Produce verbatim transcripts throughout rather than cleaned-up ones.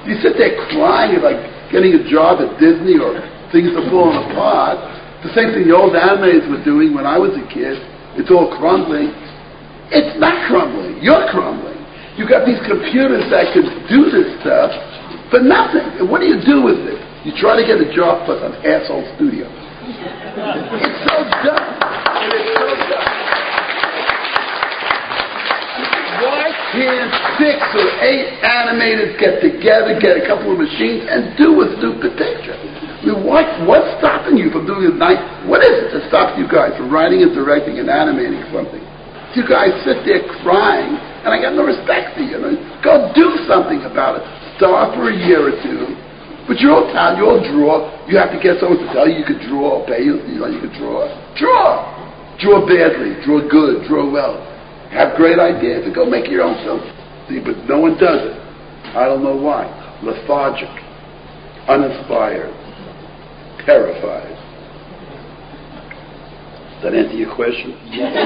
You sit there crying, like getting a job at Disney or things are falling apart. The same thing the old animators were doing when I was a kid. It's all crumbling. It's not crumbling. You're crumbling. You got these computers that can do this stuff for nothing. And what do you do with it? You try to get a job for some asshole studio. It's so dumb. And it's so dumb. Why can't six or eight animators get together, get a couple of machines, and do a stupid picture? I mean, what, what's stopping you from doing a night? What is it that stops you guys from writing and directing and animating something? You guys sit there crying, and I got no respect for you. I mean, go do something about it. Start for a year or two. But you're all talented, you all draw. You have to get someone to tell you you could draw, or pay you, you know, you could draw. Draw! Draw badly, draw good, draw well. Have great ideas, and go make your own film. See, but no one does it. I don't know why. Lethargic, uninspired, terrified. Does that answer your question?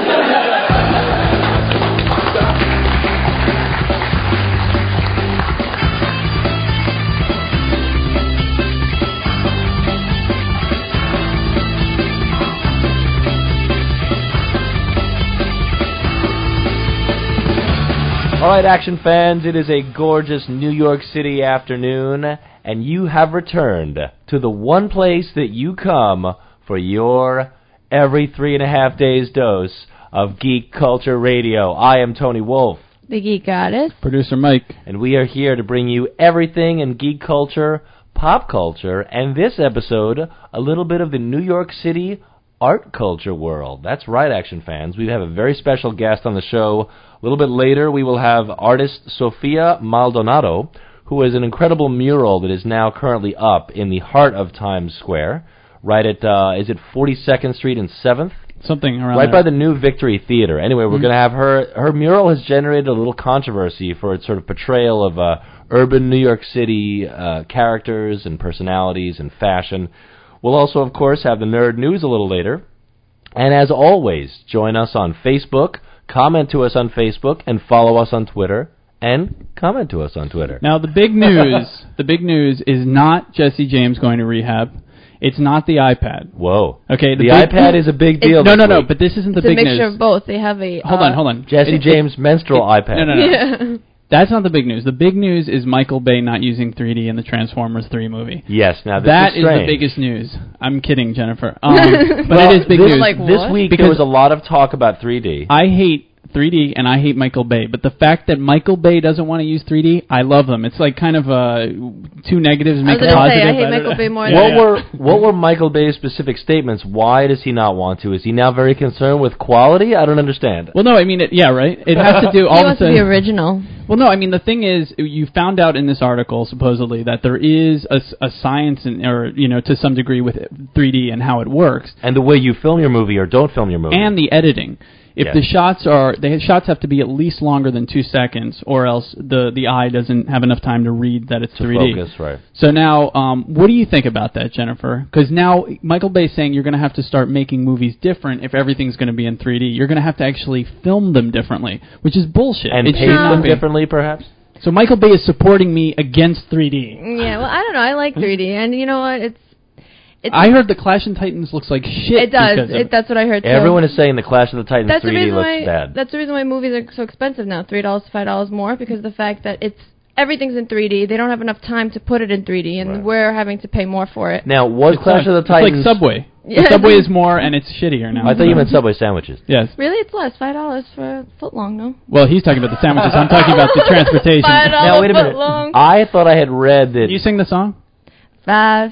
All right, action fans, it is a gorgeous New York City afternoon, and you have returned to the one place that you come for your every three and a half days dose of Geek Culture Radio. I am Tony Wolf, the Geek Goddess, producer Mike, and we are here to bring you everything in geek culture, pop culture, and this episode, a little bit of the New York City art culture world. That's right, action fans. We have a very special guest on the show. A little bit later, we will have artist Sofia Maldonado, who has an incredible mural that is now currently up in the heart of Times Square, right at, uh, is it forty-second Street and seventh? Something around Right there. by the new Victory Theater. Anyway, we're mm-hmm. going to have her, her mural has generated a little controversy for its sort of portrayal of uh, urban New York City uh, characters and personalities and fashion. We'll also, of course, have the Nerd News a little later. And as always, join us on Facebook, comment to us on Facebook, and follow us on Twitter, and comment to us on Twitter. Now, the big news, the big news is not Jesse James going to rehab. It's not the iPad. Whoa. Okay, the, the iPad is a big deal. No, no, week. no, but this isn't the it's big news. It's a mixture of both. They have a... Hold uh, on, hold on. Jesse it, James it, menstrual it, iPad. No, no, no. Yeah. That's not the big news. The big news is Michael Bay not using three D in the Transformers three movie. Yes, now this that is strange. That is the biggest news. I'm kidding, Jennifer. Um, but well, it is big this, news. Like, this week because there was a lot of talk about three D. I hate three D and I hate Michael Bay, but the fact that Michael Bay doesn't want to use three D, I love them. It's like kind of uh, two negatives make a positive. I was going to say, I hate Michael Bay more what than... were What were Michael Bay's specific statements? Why does he not want to? Is he now very concerned with quality? I don't understand. Well, no, I mean, it, yeah, right? It has to do all he of wants a sudden, to be original. Well, no, I mean, the thing is, you found out in this article, supposedly, that there is a, a science, in, or, you know, to some degree with three D and how it works. And the way you film your movie or don't film your movie. And the editing. If yes. the shots are, the shots have to be at least longer than two seconds, or else the, the eye doesn't have enough time to read that it's to three D. Focus, right. So now, um, what do you think about that, Jennifer? Because now Michael Bay's saying you're going to have to start making movies different if everything's going to be in three D. You're going to have to actually film them differently, which is bullshit. And it pace them differently, perhaps? So Michael Bay is supporting me against three D. Yeah, well, I don't know. I like three D, and you know what? It's. It's I heard the Clash of Titans looks like shit. It does. It, that's what I heard, too. Everyone is saying the Clash of the Titans that's three D looks why, bad. That's the reason why movies are so expensive now, three dollars, five dollars more, because of the fact that it's everything's in three D. They don't have enough time to put it in three D, and right. we're having to pay more for it. Now, was it's Clash like, of the Titans... It's like Subway. Yeah. The Subway is more, and it's shittier now. I thought you meant Subway sandwiches. Yes. Really? It's less. five dollars for a foot long, no? Well, he's talking about the sandwiches. I'm talking about the transportation. five dollars now, wait a minute. long. I thought I had read that... Can you sing the song? Five.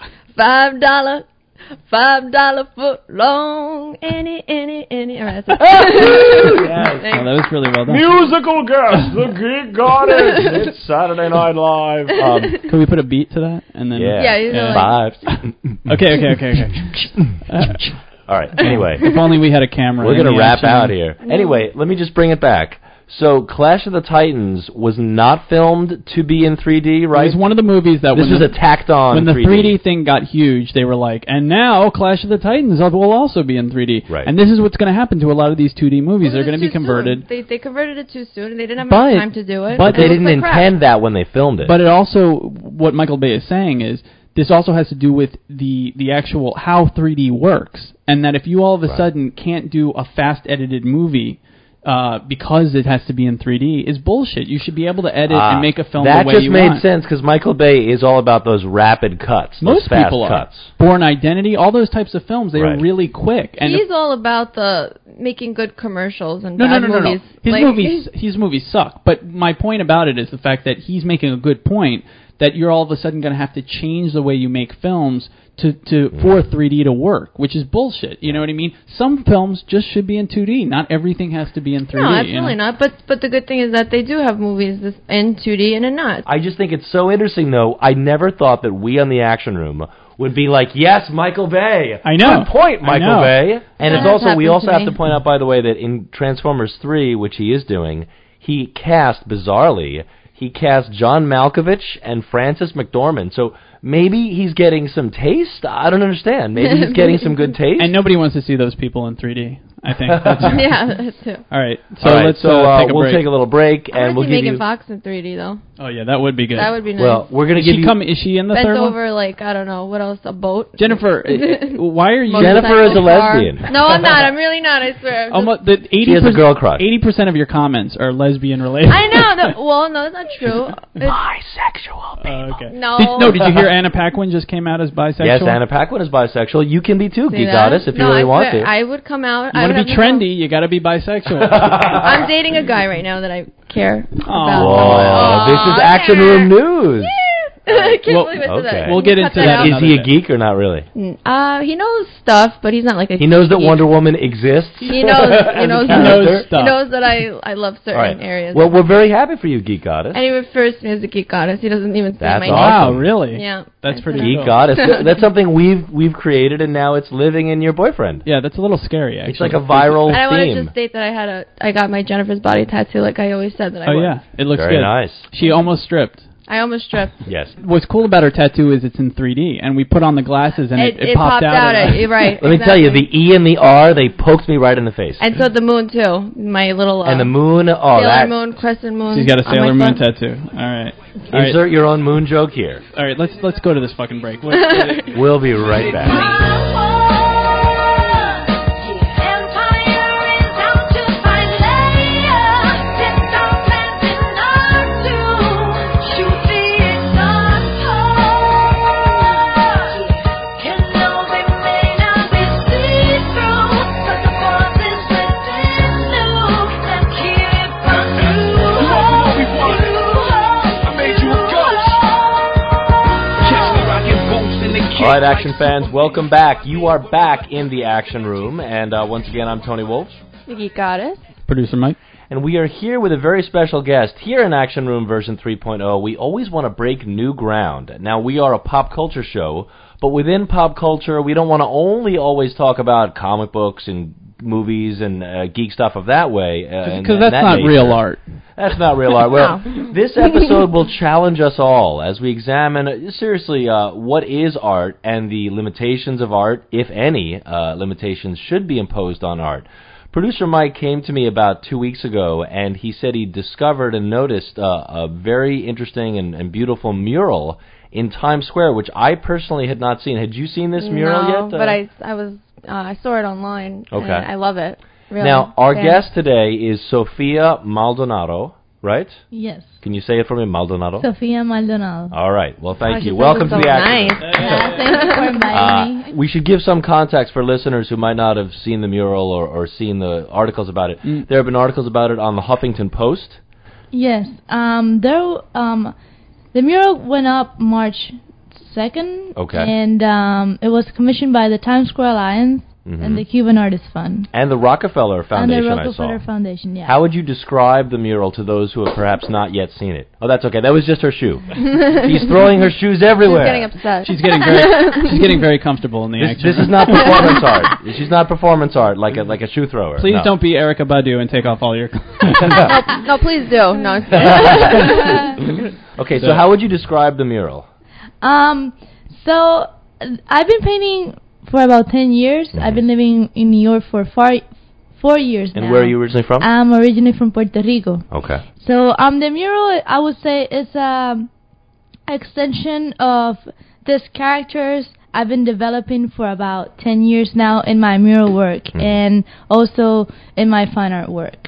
Five dollar. Five dollar foot long, any, any, any. All right, that's it. Yes. Oh, that was really well done. Musical guest, the Geek Goddess. It's Saturday Night Live. Um, Can we put a beat to that? And then yeah, yeah, you know, yeah. Like Five. okay, okay, okay, okay. Uh, All right. Anyway, if only we had a camera. We're gonna wrap action. out here. Anyway, let me just bring it back. So Clash of the Titans was not filmed to be in three D, right? It was one of the movies that this when was the, a tacked on when the three D. three D thing got huge, they were like, and now Clash of the Titans will also be in three D. Right. And this is what's going to happen to a lot of these two D movies. Well, They're it was going to be too converted. soon. They they converted it too soon, and they didn't have But- enough time to do it. but But they It didn't looks like crap. intend that when they filmed it. But it also, what Michael Bay is saying is, this also has to do with the, the actual, how three D works. And that if you all of a Right. sudden can't do a fast edited movie, uh, because it has to be in three D, is bullshit. You should be able to edit Ah, and make a film that the way just you made want. sense because Michael Bay is all about those rapid cuts, those Most fast people are. cuts. Born Identity, all those types of films, they Right. are really quick. And He's if- all about the making good commercials and no, no, bad no, no, no. movies. His Like- movies, his movies suck. But my point about it is the fact that he's making a good point that you're all of a sudden going to have to change the way you make films to, to for three D to work, which is bullshit. You know what I mean? Some films just should be in two D. Not everything has to be in three D. No, you absolutely know? not. But but the good thing is that they do have movies this- in two D and in not. I just think it's so interesting, though. I never thought that we on the Action Room would be like, yes, Michael Bay. I know. Good point, I Michael know. Bay. And That it's has also, we happened also to have me. to point out, by the way, that in Transformers three, which he is doing, he cast, bizarrely, he cast John Malkovich and Frances McDormand. So maybe he's getting some taste? I don't understand. Maybe he's getting some good taste? And nobody wants to see those people in three D. I think. That's Yeah, that too. All right. So All right, let's so uh, uh, take a we'll break. take a little break, I and want we'll to see give Megan you... Fox in three D though. Oh yeah, that would be good. That would be nice. Well, we're going to is give she you... come? Is she in the Bent third one? over like I don't know what else, a boat. Jennifer, uh, why are you? Jennifer is a Motorcycle car. lesbian. No, I'm not. I'm really not. I swear. Almost, the eighty She has a girl crush. Eighty percent of your comments are lesbian related. I know. That, well, no, that's not true. It's, Bisexual people. Oh, okay. No. Did, no. Did you hear Anna Paquin just came out as bisexual? Yes, Anna Paquin is bisexual. You can be too, See Geek that? Goddess, if you no, really I want swear, to. I would come out. You I want would to be have no problem. trendy? You got to be bisexual. I'm dating a guy right now that I care about. Whoa, this is Aw, Action yeah. Room News. I can't Well, believe I said okay. that. We'll get Cut into that that out. Is another he a day. geek or not really? Uh, he knows stuff, but he's not like a. He knows that geek. Wonder Woman exists. He knows. He knows. As a He knows character? stuff. He knows that I I love certain All right. areas. Well, we're very happy for you, Geek Goddess. and he refers to me as a geek goddess. He doesn't even say That's my awesome. Wow, really? Yeah. That's I pretty said Geek cool. Goddess. That's something we've we've created, and now it's living in your boyfriend. Yeah, that's a little scary. Actually, It's like a viral And I want to theme. just state that I had a I got my Jennifer's Body tattoo like I always said that I Oh would. yeah, it looks Very good. nice. She almost stripped. I almost stripped. Yes. What's cool about her tattoo is it's in three D, and we put on the glasses, and it, It, it, popped out. at at- right. Let me tell you, the exactly. E and the R, they poked me right in the face. And so the moon too. My little uh, And the moon, oh, Sailor that. Moon, Crescent Moon. She's got a on Sailor my Moon front. tattoo. All right. All right. Insert your own moon joke here. All right. Let's let's go to this fucking break. What- We'll be right back. All right, action fans, welcome back. You are back in the Action Room, and uh, once again, I'm Tony Wolf, The Geek Goddess. Producer Mike. and we are here with a very special guest. Here in Action Room version three point oh, we always want to break new ground. Now, we are a pop culture show, but within pop culture, we don't want to only always talk about comic books and movies and uh, geek stuff of that way. uh, Because and- that's and that not nature. real art. That's not real art. Well, No. this episode will challenge us all as we examine, uh, seriously, uh, what is art and the limitations of art, if any uh, limitations should be imposed on art. Producer Mike came to me about two weeks ago, and he said he discovered and noticed uh, a very interesting and, and beautiful mural in Times Square, which I personally had not seen. Had you seen this mural no, yet? Uh, but I I was uh, I saw it online. Okay. And I love it. Really. Now, our Yeah. guest today is Sofia Maldonado, right? Yes. Can you say it for me, Maldonado? Sofia Maldonado. All right. Well, thank Oh, she you. says Welcome it to so the Action nice. Room. Yeah, thank you for inviting Uh, me. we should give some context for listeners who might not have seen the mural or, or seen the articles about it. Mm. There have been articles about it on the Huffington Post. Yes. Um. There. Um. The mural went up March second. Okay. And um, it was commissioned by the Times Square Alliance, Mhm. and the Cuban Artists Fund. And the Rockefeller Foundation, and the I Rockefeller saw. Foundation, yeah. How would you describe the mural to those who have perhaps not yet seen it? Oh, that's okay. That was just her shoe. She's throwing her shoes everywhere. She's getting upset. She's getting very she's getting very comfortable in the This, action. this is not performance art. She's not performance art like a like a shoe thrower. Please No. don't be Erica Badu and take off all your no, no, please do. No. Okay, so how would you describe the mural? Um, so uh, I've been painting for about ten years. Mhm. I've been living in New York for four, four years And now. where are you originally from? I'm originally from Puerto Rico. Okay. So um, the mural, I would say, is a extension of these characters I've been developing for about ten years now in my mural work Mhm. and also in my fine art work.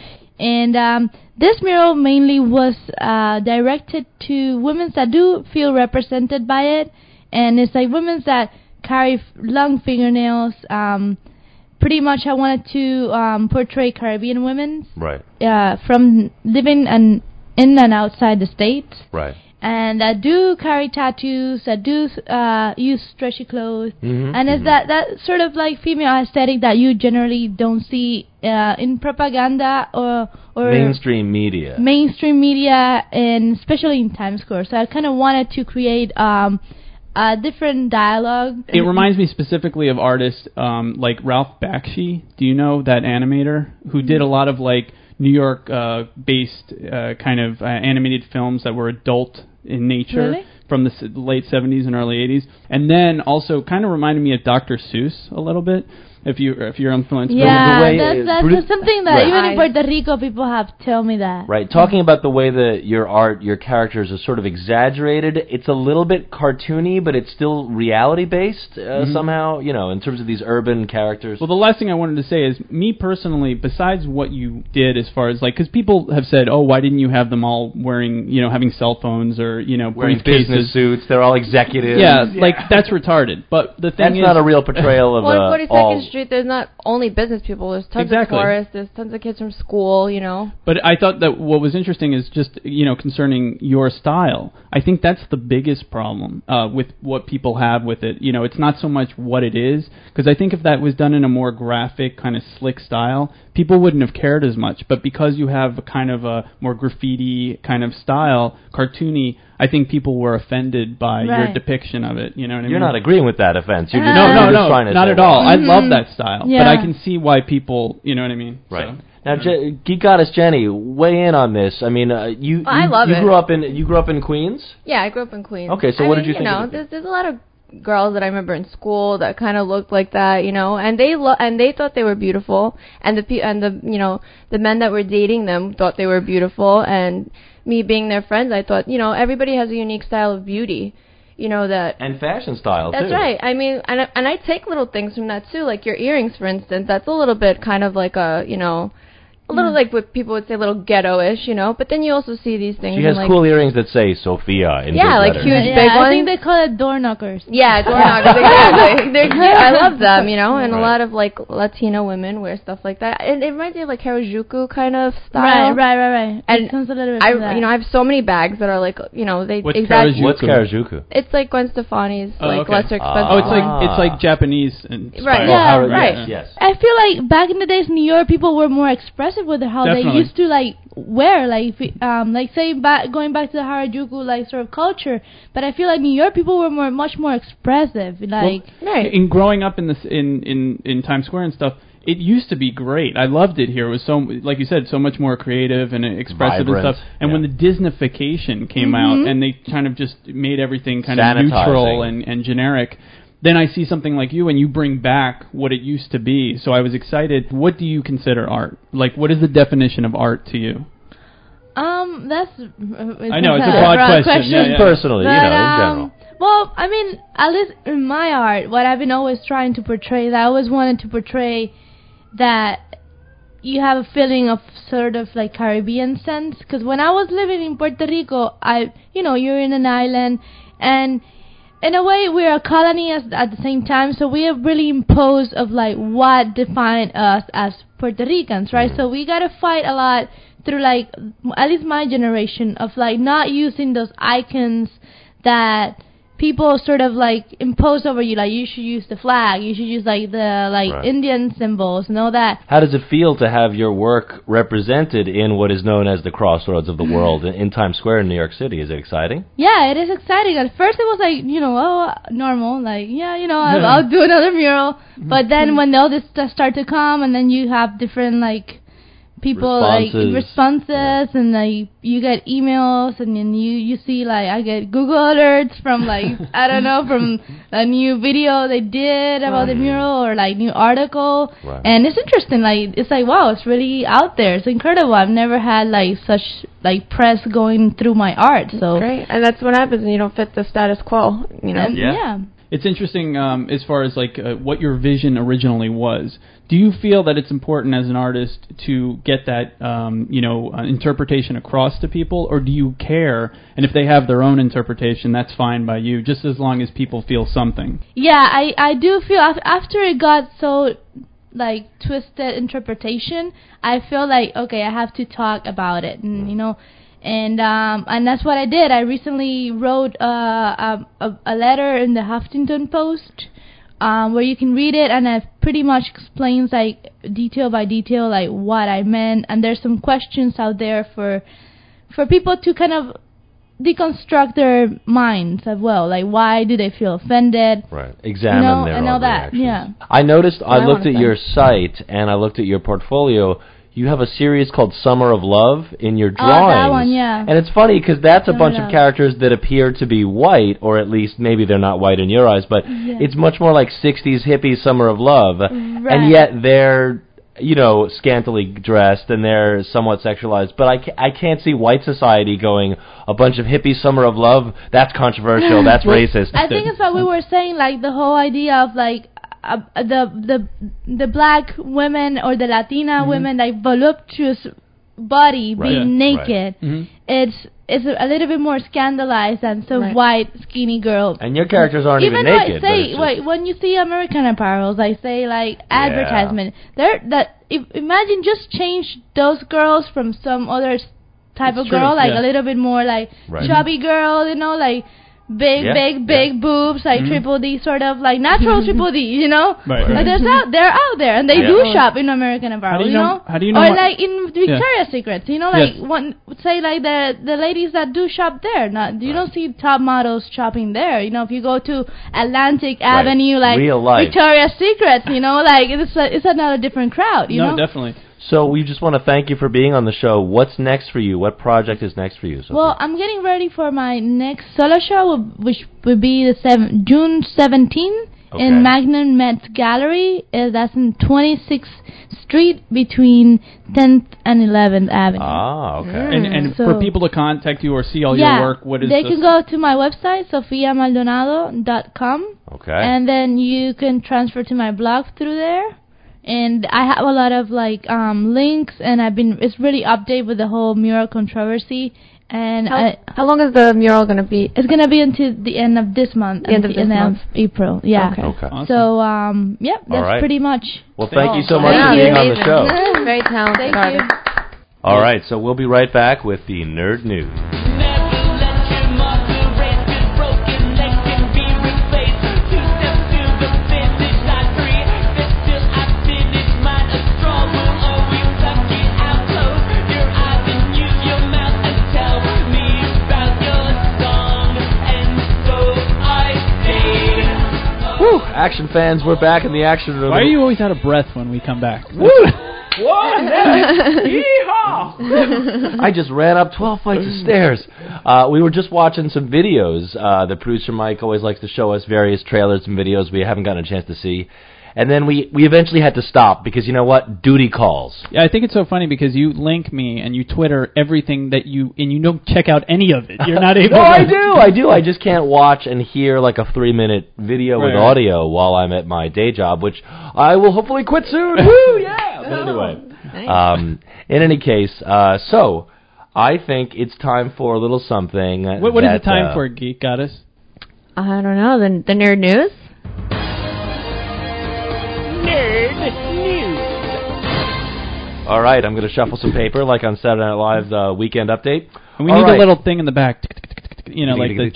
And um, this mural mainly was uh, directed to women that do feel represented by it, and it's like women that carry f- long fingernails. Um, pretty much, I wanted to um, portray Caribbean women Right. uh, from living and in and outside the states, Right. and that do carry tattoos, that do uh, use stretchy clothes, Mhm, and it's mhm. that that sort of like female aesthetic that you generally don't see uh, in propaganda or or Mainstream media. mainstream media, and especially in Times Square. So I kind of wanted to create um, a different dialogue. It reminds me specifically of artists um, like Ralph Bakshi. Do you know that animator who did a lot of like New York uh, based uh, kind of uh, animated films that were adult in nature Really? from the s- late seventies and early eighties, and then also kind of reminded me of Doctor Seuss a little bit. If you if you're influenced, Yeah, way that's, it- that's Bru- something that Right. even in I- Puerto Rico people have told me that. Right. Talking about the way that your art, your characters are sort of exaggerated, it's a little bit cartoony, but it's still reality-based uh, Mhm. somehow, you know, in terms of these urban characters. Well, the last thing I wanted to say is, me personally, besides what you did as far as, like, because people have said, oh, why didn't you have them all wearing, you know, having cell phones or, you know, Wearing briefcases? business suits, they're all executives. Yeah, like, that's retarded. But the thing That's is... not a real portrayal of Well, uh, on forty-second all... Street, there's not only business people. There's tons Exactly. of tourists. There's tons of kids from school, you know. But I thought that what was interesting is just, you know, concerning your style. I think that's the biggest problem uh, with what people have with it. You know, it's not so much what it is, because I think if that was done in a more graphic, kind of slick style, people wouldn't have cared as much. But because you have a kind of a more graffiti kind of style, cartoony, I think people were offended by your Right. depiction of it. You know what I You're mean? not agreeing with that offense. You're just, No, you're No, just no, trying no, to not say, at all. well, I Mhm. love that style, but Yeah. I can see why people, you know what I mean? Right. So. Now, Je- Geek Goddess Jenny, weigh in on this. I mean, uh, you, you I love you it. grew up in you grew up in Queens. Yeah, I grew up in Queens. Okay, so I what mean, did you think know, of the- there's there's a lot of girls that I remember in school that kind of looked like that, you know, and they lo- and they thought they were beautiful, and the pe- and the you know the men that were dating them thought they were beautiful, and me being their friends, I thought, you know, everybody has a unique style of beauty, you know that. And fashion style, That's too. right. I mean, and I, and I take little things from that too, like your earrings, for instance. That's a little bit kind of like a, you know, a little Yeah. like what people would say, a little ghetto-ish, you know. But then you also see these things. She has in, like, cool earrings that say Sophia in Yeah, big like letters. huge- yeah, big I think ones. they call it door knockers. Yeah, door knockers, exactly. They're cute. I love them, you know, and Right. a lot of like Latina women wear stuff like that. And it reminds me of like Harajuku kind of Right, style. right, right, right. And it comes a little bit I, from that. you know, I have so many bags that are like, you know, they What's exactly. Harajuku? What's Karajuku? It's like Gwen Stefani's Oh, like okay. lesser expensive. Oh, it's like Ah. it's like Japanese and Right. Yeah, Oh, how- right. Yes, yes. I feel like back in the days, New York people were more expressive with how Definitely. they used to like wear, like if we, um, like say back going back to the Harajuku like sort of culture. But I feel like New York people were more much more expressive, like Right. In growing up in this in, in, in Times Square and stuff, it used to be great. I loved it here. It was so, like you said, so much more creative and expressive Vibrant, and stuff. And yeah. when the Disneyfication came Mhm. out and they kind of just made everything kind of Sanitizing. neutral and, and generic, then I see something like you and you bring back what it used to be. So I was excited. What do you consider art? Like, what is the definition of art to you? um, that's. I know, it's a broad question. Yeah, yeah. Personally, you But, know, in um, general. Well, I mean, at least in my art, what I've been always trying to portray, is I always wanted to portray that you have a feeling of sort of like Caribbean sense. Because when I was living in Puerto Rico, I, you know, you're in an island, and in a way we're a colony as, at the same time. So we have really imposed of like what define us as Puerto Ricans, right? So we gotta fight a lot through like m- at least my generation of like not using those icons that people sort of like impose over you, like you should use the flag, you should use like the like Right. Indian symbols and all that. How does it feel to have your work represented in what is known as the crossroads of the world in, in Times Square in New York City? Is it exciting? Yeah, it is exciting. At first, it was like, you know, oh, normal, like, yeah, you know, I'll, Yeah. I'll do another mural. But then when all this stuff start to come, and then you have different like people Responses. like responses, Yeah. and like you get emails, and then you you see like I get Google alerts from like I don't know from a new video they did about the mural or like new article, Right. and it's interesting. Like it's like wow, it's really out there. It's incredible. I've never had like such like press going through my art. So Great. And that's what happens when you don't fit the status quo, you know. and, Yeah. yeah. It's interesting um, as far as like uh, what your vision originally was. Do you feel that it's important as an artist to get that um, you know uh, interpretation across to people, or do you care? And if they have their own interpretation, that's fine by you, just as long as people feel something. Yeah, I, I do feel af- after it got so like twisted interpretation, I feel like okay, I have to talk about it, and you know, and um and that's what I did. I recently wrote uh, a a, a letter in the Huffington Post, um, where you can read it, and it pretty much explains like detail by detail like what I meant, and there's some questions out there for for people to kind of deconstruct their minds as well, like why do they feel offended, Right. Examine You know, their and own all that, reactions. yeah. I noticed, I I looked wanna at your site, and I looked at your portfolio. You have a series called Summer of Love in your Oh, drawings. that one, yeah. And it's funny because that's a Summer bunch Love. of characters that appear to be white, or at least maybe they're not white in your eyes, but Yeah. it's much more like sixties hippie Summer of Love. And Right. yet they're, you know, scantily dressed and they're somewhat sexualized. But I, ca- I can't see white society going, a bunch of hippie Summer of Love, that's controversial, that's racist. I think it's what we were saying, like the whole idea of like uh, the the the black women or the Latina women, like voluptuous body Right. being Yeah. naked. Mm-hmm. It's it's a, a little bit more scandalized than some Right. white skinny girl. And your characters aren't even, Even though naked. I but say, it's just- wait, when you see American Apparel, I say like advertisement. There, that if, imagine just change those girls from some other s- type It's of true, girl, like yeah. a little bit more like Right. chubby girl, you know, like big, Yeah, big, big boobs, like Mhm. triple D, sort of like natural triple D, you know. Right. Like there's out, they're out there, and they Yeah. do shop in American Apparel, How do you you know- know. how do you know Or what- like in Victoria's Secrets, you know, like Yes. one say like the the ladies that do shop there. Not you don't see top models shopping there. You know, if you go to Atlantic Avenue, like Real life. Victoria's Secrets, you know, like it's a, it's another different crowd, you no, know. definitely. So we just want to thank you for being on the show. What's next for you? What project is next for you? Sophie? Well, I'm getting ready for my next solo show, which will be the seven, June seventeenth Okay. in Magnum Metz Gallery. Uh, that's in twenty-sixth Street between tenth and eleventh Avenue. Ah, okay. And and So- for people to contact you or see all yeah, your work, what is they this? can go to my website, sofia maldonado dot com, Okay. and then you can transfer to my blog through there. And I have a lot of like um, links, and I've been it's really updated with the whole mural controversy. And How, I, how long is the mural going to be? it's gonna be until the end of this month, The end of until this the month. April. Yeah. Okay. Okay. Awesome. So um, yep, that's right. pretty much. Well, thank you so much Thank for you. being on the show. Very talented Thank you. artist. All right, so we'll be right back with the Nerd News. Woo! Action fans, we're back in the action room. Why are you always out of breath when we come back? Woo! I just ran up twelve flights of stairs. Uh, we were just watching some videos. Uh, the producer Mike always likes to show us various trailers and videos we haven't gotten a chance to see. And then we, we eventually had to stop because, you know what? Duty calls. Yeah, I think it's so funny because you link me and you Twitter everything that you and you don't check out any of it. You're not able. No, to... I do. I do. I just can't watch and hear like a three-minute video with Right, right. audio while I'm at my day job, which I will hopefully quit soon. Woo, yeah. But anyway, um, in any case, uh, so I think it's time for a little something. What, what is that, the time uh, for, Geek Goddess? I don't know. The, the nerd news? All right, I'm going to shuffle some paper like on Saturday Night Live's uh, Weekend Update. And we All need right. a little thing in the back. you know, like the.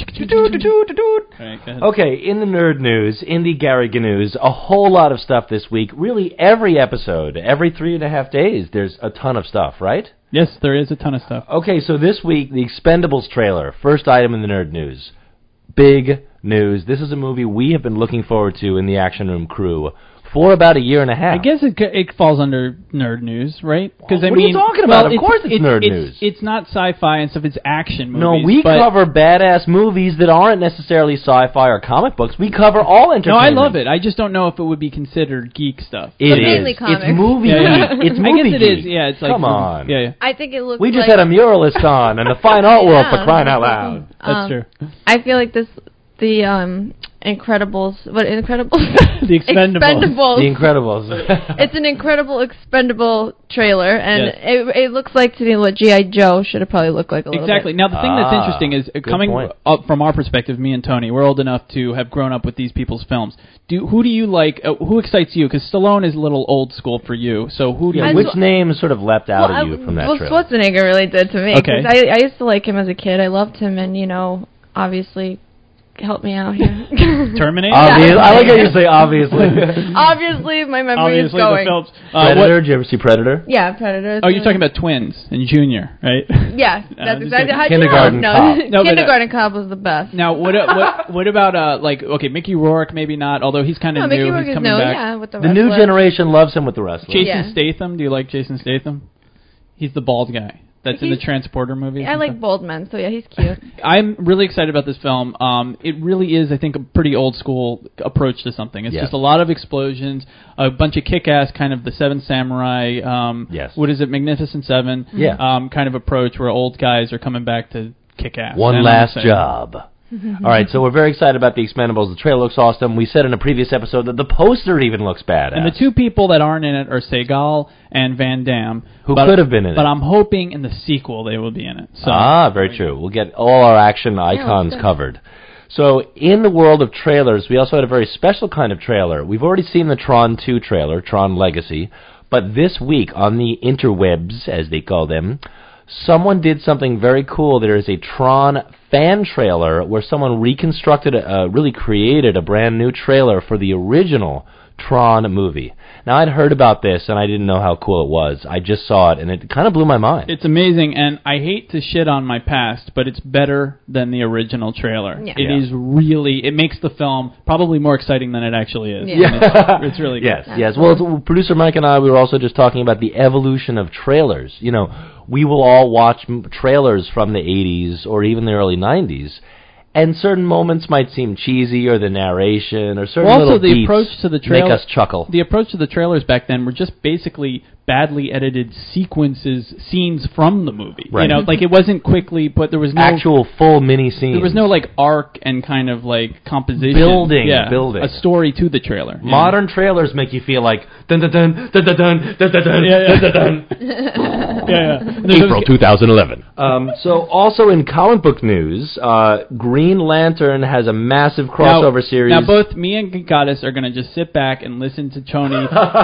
Right, go ahead. Okay, in the nerd news, in the Gary Gnews, a whole lot of stuff this week. Really, every episode, every three and a half days, there's a ton of stuff, right? Yes, there is a ton of stuff. Okay, so this week, the Expendables trailer, first item in the nerd news. Big news. This is a movie we have been looking forward to in the Action Room crew for about a year and a half. I guess it it falls under nerd news, right? Because Well, I what are you mean, talking about? well, Of course it's nerd it's, news. It's not sci-fi and stuff. It's action movies. No, we but cover badass movies that aren't necessarily sci-fi or comic books. We cover all No, entertainment. I love it. I just don't know if it would be considered geek stuff. It But is. mainly It's comics. movie Yeah, yeah. geek. It's I movie guess it geek. is. Yeah, it's like Come on. Yeah, yeah. I think it looks We just like, had a muralist on and the fine art world Yeah. for crying out loud. That's um, true. I feel like this, the um, Incredibles, what, Incredibles? The Expendables. Expendables. The Incredibles. It's an incredible expendable trailer, and Yes. it, it looks like to me what G I. Joe should have probably looked like a little Exactly. bit. Now, the thing that's Ah, interesting is uh, good coming point. up from our perspective, me and Tony, we're old enough to have grown up with these people's films. Do who do you like? Uh, who excites you? Because Stallone is a little old school for you. So who do you? I Which just- name sort of leapt out well, at you I- from that well, trailer? Schwarzenegger really did to me. Okay. 'cause I, I used to like him as a kid. I loved him, and, you know, obviously, help me out here. Terminator. Obvious, I like how you say obviously. Obviously, my memory Obviously, is going. the films. Uh, Predator, what- did you ever see Predator? Yeah, Predator. oh, you're talking about Twins and Junior, right? Yeah, Uh, that's just exactly kidding. how Kindergarten you know? Cop. No, No, but, uh, Kindergarten Cop was the best. Now, what uh, what what about uh like okay, Mickey Rourke maybe not, although he's kind of no, new. Mickey Rourke he's is coming new, back. yeah, with the The new wrestler. generation loves him with the wrestling. Jason Yeah. Statham. Do you like Jason Statham? He's the bald guy that's in the He's- Transporter movies. I and like stuff. bold men, so yeah, he's cute. I'm really excited about this film. Um, it really is, I think, a pretty old school approach to something. It's Yeah. just a lot of explosions, a bunch of kick-ass kind of the Seven Samurai. Um, Yes. What is it, Magnificent Seven? Yeah. Um, kind of approach where old guys are coming back to kick ass. One And I'm last excited. job. All right, so we're very excited about the Expendables. The trailer looks awesome. We said in a previous episode that the poster even looks badass. And the two people that aren't in it are Seagal and Van Damme, Who but- could have been in But it. I'm hoping in the sequel they will be in it. So Ah, very true. We'll get all our action icons good. covered. So, in the world of trailers, we also had a very special kind of trailer. We've already seen the Tron two trailer, Tron Legacy, but this week on the interwebs, as they call them, someone did something very cool. There is a Tron fan trailer where someone reconstructed, uh, really created a brand new trailer for the original Tron movie. Now, I'd heard about this, and I didn't know how cool it was. I just saw it, and it kind of blew my mind. it's amazing, and I hate to shit on my past, but it's better than the original trailer. Yeah. It Yeah. is really, it makes the film probably more exciting than it actually is. Yeah. And It's, it's really good. Yes, yes. Well, it's, producer Mike and I, we were also just talking about the evolution of trailers. You know, we will all watch m- trailers from the eighties or even the early nineties, and certain moments might seem cheesy, or the narration, or certain Well, also little the beats approach to the make trailer, us chuckle. the approach to the trailers back then were just basically badly edited sequences, scenes from the movie. You Right. know, like it wasn't quickly put. There was no Actual full mini scenes. There was no like arc and kind of like composition, Building, yeah, building. a story to the trailer. you know? Modern trailers make you feel like dun dun dun dun dun dun dun dun dun Yeah, yeah. dun dun. yeah, yeah. There's April those- twenty eleven. Um, so, also in comic book news, uh, Green Lantern has a massive crossover now, series. Now, both me and Goddess are going to just sit back and listen to Tony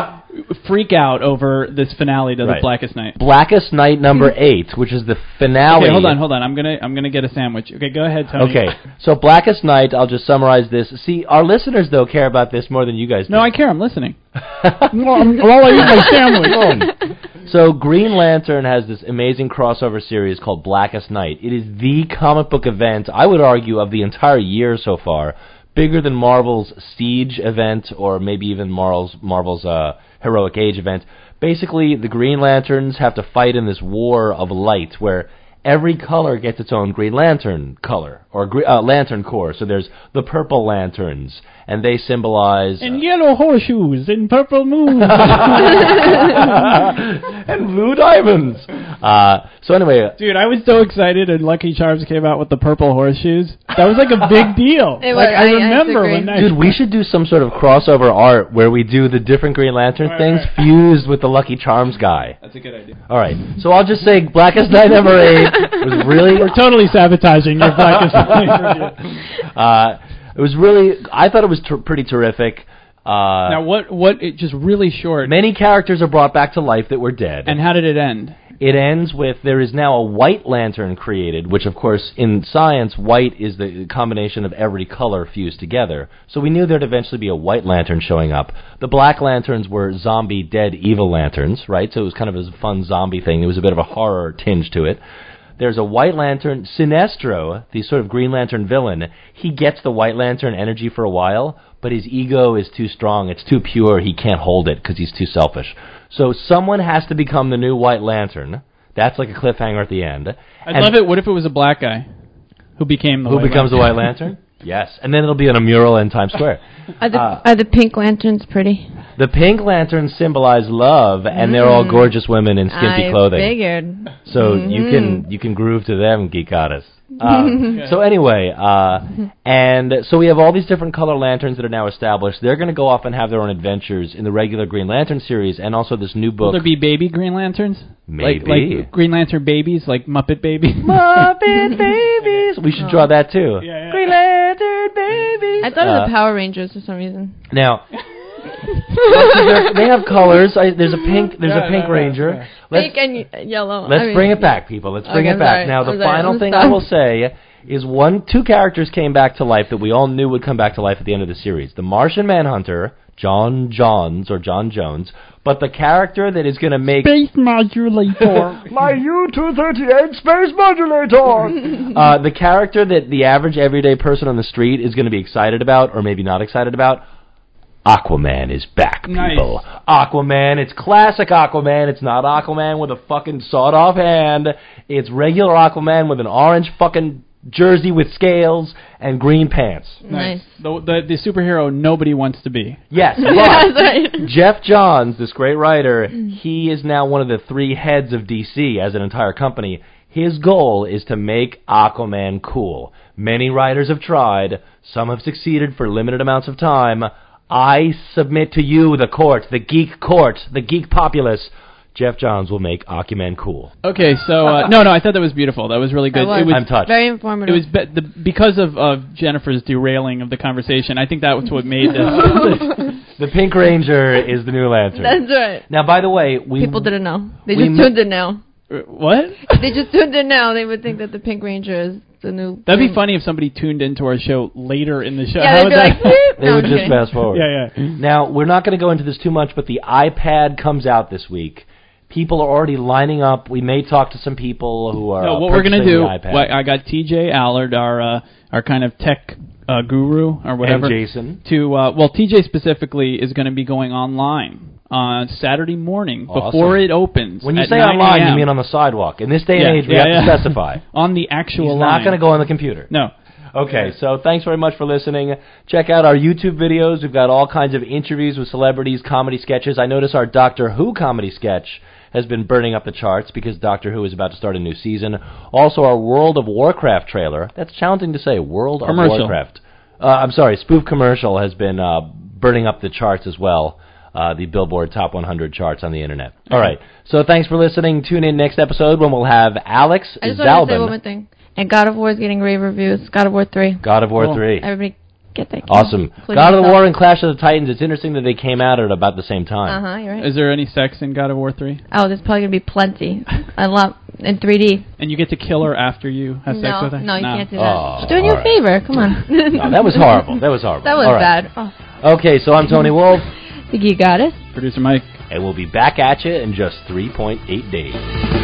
freak out over this finale to Right. the Blackest Night. Blackest Night number eight, which is the finale. Okay, hold on, hold on. I'm gonna I'm gonna get a sandwich. Okay, go ahead, Tony. Okay, so Blackest Night, I'll just summarize this. See, our listeners, though, care about this more than you guys do. No, I care. I'm listening. While I eat my sandwich. So Green Lantern has this amazing crossover series called Blackest Night. It is the comic book event, I would argue, of the entire year so far. Bigger than Marvel's Siege event, or maybe even Marvel's, Marvel's uh, Heroic Age event. Basically, the Green Lanterns have to fight in this war of light, where every color gets its own Green Lantern color, or gre- uh, Lantern Corps. So there's the Purple Lanterns, and they symbolize... And yellow horseshoes and purple moons. and blue diamonds. Uh, so anyway, Dude, I was so excited when Lucky Charms came out with the purple horseshoes. That was like a big deal. It like, was- I I- I remember disagree. when I... dude, we should do some sort of crossover art where we do the different Green Lantern Right, things right. fused with the Lucky Charms guy. That's a good idea. All right, so I'll just say Blackest Night number eight was really... We're totally sabotaging your Blackest Night review. Uh, it was really... I thought it was ter- pretty terrific. Uh, Now, what, what, it just really short, many characters are brought back to life that were dead. and how did it end? It ends with there is now a white lantern created, which of course in science, white is the combination of every color fused together. So we knew there'd eventually be a white lantern showing up. The black lanterns were zombie, dead, evil lanterns, right? So it was kind of a fun zombie thing. There was a bit of a horror tinge to it. There's a white lantern. Sinestro, the sort of Green Lantern villain, he gets the white lantern energy for a while, but his ego is too strong. It's too pure. He can't hold it because he's too selfish. So someone has to become the new White Lantern. That's like a cliffhanger at the end. I'd and love it. What if it was a black guy who became the who White becomes Lantern? the White Lantern? Yes, and then it'll be on a mural in Times Square. Are the Uh, are the pink lanterns pretty? The pink lanterns symbolize love, and they're all gorgeous women in skimpy I clothing. figured. So you can you can groove to them, Geek Goddess. Uh, so anyway, uh, and so we have all these different color lanterns that are now established. They're going to go off and have their own adventures in the regular Green Lantern series, and also this new book. Will there be baby Green Lanterns? Maybe. Like, like Green Lantern babies, like Muppet Baby? Muppet Babies. We should draw that too. Yeah, yeah. Green Lantern babies. I thought Uh, of the Power Rangers for some reason. Now, they have colors. I, there's a pink. There's Yeah, a pink yeah, ranger. yeah. Let's Pink and y- yellow. let's I mean, bring it back, people. Let's bring Okay, it I'm back. sorry. Now, the I'm sorry. final I'm thing sorry. I will say is one, two characters came back to life that we all knew would come back to life at the end of the series. The Martian Manhunter, John Johns or John Jones, but the character that is going to make Space Modulator. my U two thirty-eight Space Modulator. uh, the character that the average everyday person on the street is going to be excited about, or maybe not excited about. Aquaman is back, people. Nice. Aquaman, it's classic Aquaman. It's not Aquaman with a fucking sawed-off hand. It's regular Aquaman with an orange fucking jersey with scales and green pants. Nice. The, the the superhero nobody wants to be. Yes, Yes, but right. Jeff Johns, this great writer, he is now one of the three heads of D C as an entire company. His goal is to make Aquaman cool. Many writers have tried. Some have succeeded for limited amounts of time. I submit to you, the court, the geek court, the geek populace. Jeff Johns will make Aquaman cool. Okay, so uh, no, no, I thought that was beautiful. That was really good. That was. It was I'm touched. Very It informative. was be- the, because of uh, Jennifer's derailing of the conversation. I think that was what made this. The Pink Ranger is the new Lantern. That's right. Now, by the way, we People didn't know. They we just mo- tuned in now. What? They just tuned in now. They would think that the Pink Ranger is the new. That'd be Green- funny if somebody tuned into our show later in the show. Yeah, How they'd would be that? like, "Beep." They No, would I'm just kidding. fast forward. yeah, yeah. Now, we're not going to go into this too much, but the iPad comes out this week. People are already lining up. We may talk to some people who are No, uh, what we're gonna purchasing do? the iPad. What, I got T J Allard, our uh, our kind of tech uh, guru or whatever. And Jason. To uh, well, T J specifically is going to be going online on Saturday morning Awesome. before it opens. When you at say nine online, a m. you mean on the sidewalk. In this day Yeah, and age, we yeah, have yeah. to specify. on the actual He's line. not going to go on the computer. No. Okay, so thanks very much for listening. Check out our YouTube videos. We've got all kinds of interviews with celebrities, comedy sketches. I notice our Doctor Who comedy sketch has been burning up the charts because Doctor Who is about to start a new season. Also, our World of Warcraft trailer. That's challenging to say, World Commercial. of Warcraft. Uh, I'm sorry, spoof commercial has been uh, burning up the charts as well. Uh, the Billboard Top one hundred charts on the internet. All right, so thanks for listening. Tune in next episode when we'll have Alex I just wanted to say one more Zalbin. thing. And God of War is getting rave reviews. God of War three. God of War Cool. three. Everybody get that. Awesome. Including God of the myself. War and Clash of the Titans. It's interesting that they came out at about the same time. Uh huh. You're right. Is there any sex in God of War three? Oh, there's probably gonna be plenty. A lot in three D. And you get to kill her after you have sex No, with her? no, you can't do that. Oh, Just doing you a all right. favor. Come on. No, that was horrible. That was horrible. That was All right. bad. Oh, Okay, so I'm Tony Wolf, the geek goddess. Producer Mike. and we'll be back at you in just three point eight days.